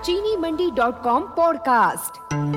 चीनीमंडी.com podcast.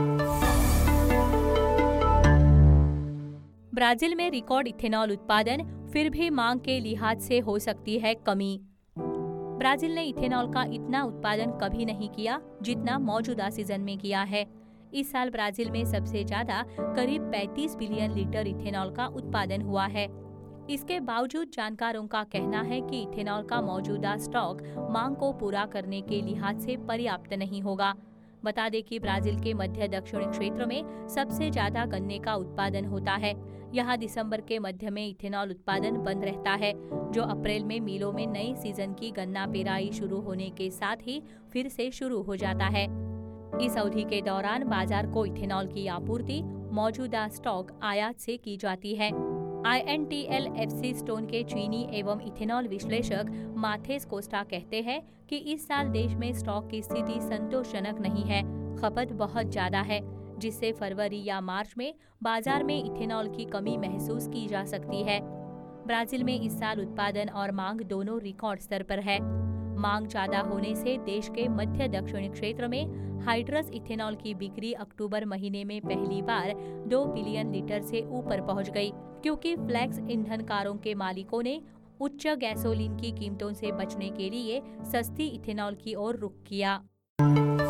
Brazil में record ethanol उत्पादन, फिर भी मांग के लिहाज से हो सकती है कमी। ब्राजील ने इथेनॉल का इतना उत्पादन कभी नहीं किया जितना मौजूदा सीजन में किया है। इस साल ब्राजील में सबसे ज्यादा करीब 35 बिलियन लीटर इथेनॉल का उत्पादन हुआ है। इसके बावजूद जानकारों का कहना है कि इथेनॉल का मौजूदा स्टॉक मांग को पूरा करने के लिहाज से पर्याप्त नहीं होगा। बता दें कि ब्राजील के मध्य दक्षिणी क्षेत्र में सबसे ज्यादा गन्ने का उत्पादन होता है। यहाँ दिसंबर के मध्य में इथेनॉल उत्पादन बंद रहता है, जो अप्रैल में मिलों में नई सीजन की गन्ना पेराई शुरू होने के साथ ही फिर से शुरू हो जाता है। इस अवधि के दौरान बाजार को इथेनॉल की आपूर्ति मौजूदा स्टॉक आयात से की जाती है। INTL FC स्टोन के चीनी एवं इथेनॉल विश्लेषक माथेस कोस्टा कहते हैं कि इस साल देश में स्टॉक की स्थिति संतोषजनक नहीं है। खपत बहुत ज्यादा है, जिससे फरवरी या मार्च में बाजार में इथेनॉल की कमी महसूस की जा सकती है। ब्राजील में इस साल उत्पादन और मांग दोनों रिकॉर्ड स्तर पर है। मांग ज्यादा होने से देश के मध्य दक्षिणी क्षेत्र में हाइड्रस इथेनॉल की बिक्री अक्टूबर महीने में पहली बार 2 बिलियन लीटर से ऊपर पहुंच गई, क्योंकि फ्लेक्स ईंधन कारों के मालिकों ने उच्च गैसोलीन की कीमतों से बचने के लिए सस्ती इथेनॉल की ओर रुख किया।